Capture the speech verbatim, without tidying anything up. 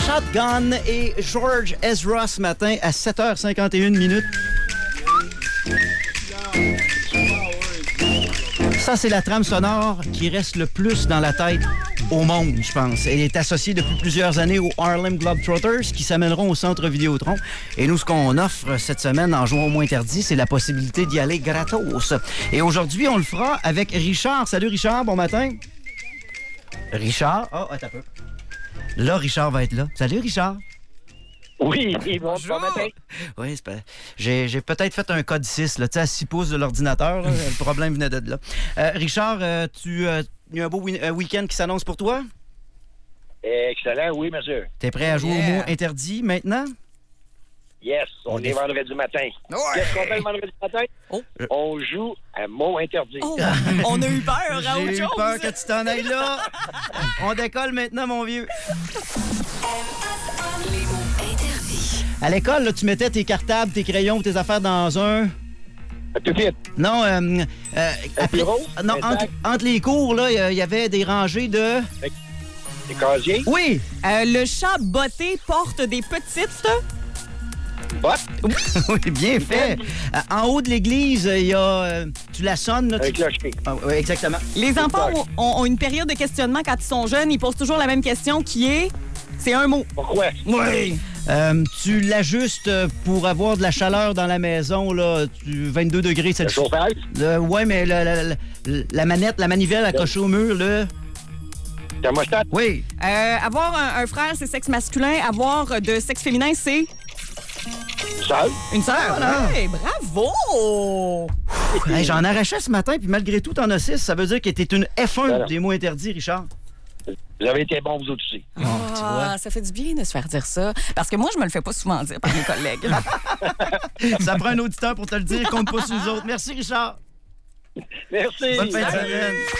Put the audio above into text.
Shotgun et George Ezra ce matin à sept heures cinquante et une minutes. Ça, c'est la trame sonore qui reste le plus dans la tête au monde, je pense. Elle est associée depuis plusieurs années aux Harlem Globetrotters qui s'amèneront au Centre Vidéotron. Et nous, ce qu'on offre cette semaine en jouant au mot interdit, c'est la possibilité d'y aller gratos. Et aujourd'hui, on le fera avec Richard. Salut Richard, bon matin. Richard, oh, attends un peu. Là, Richard va être là. Salut Richard. Oui, bonjour. Bon matin. Oui, c'est pas... j'ai, j'ai peut-être fait un code six, là, tu sais, à six pouces de l'ordinateur. Là, le problème venait de là. Euh, Richard, euh, tu, euh, il y a un beau wi- un week-end qui s'annonce pour toi? Excellent, oui, monsieur. T'es prêt à jouer Yeah. au mot interdit maintenant? Yes, on, On est est- vendredi matin. Ouais. Qu'est-ce qu'on fait le vendredi matin? Oh. On joue à mot interdit. Oh, on a eu peur à autre J'ai eu chose. peur que tu t'en ailles là. On décolle maintenant, mon vieux. Les mots interdits. À l'école, là, tu mettais tes cartables, tes crayons, tes affaires dans un... Tout de suite. Non, euh, euh, Un après- bureau? non, Un entre, sac? entre les cours, là, il y avait des rangées de... Des casiers, Oui! Euh, le chat botté porte des petites... bottes, Oui, bien fait. Euh, en haut de l'église, il y a... euh, tu la sonnes, là. un Tu... clocher. Ah, oui, exactement. Les enfants ont, ont une période de questionnement quand ils sont jeunes. Ils posent toujours la même question qui est... C'est un mot. Pourquoi? Oui! Euh, tu l'ajustes pour avoir de la chaleur dans la maison, là, tu- vingt-deux degrés Le Celsius. chauffage, Le- ouais, mais la, la- la- la manette, la manivelle accrochée au mur, là. thermostat, Oui. Euh, avoir un, un frère, c'est sexe masculin. Avoir de sexe féminin, c'est sol, une sœur. Voilà. Ouais, bravo! Hey, j'en arrachais ce matin, puis malgré tout, t'en as six. Ça veut dire que t'es une F un Voilà. des mots interdits, Richard. vous avez été bons, vous autres aussi. Oh, tu vois. Ah, ça fait du bien de se faire dire ça. Parce que moi, je me le fais pas souvent dire par mes collègues. Ça prend un auditeur pour te le dire, compte pas sur nous autres. Merci, Richard. Merci. Bonne fin de semaine.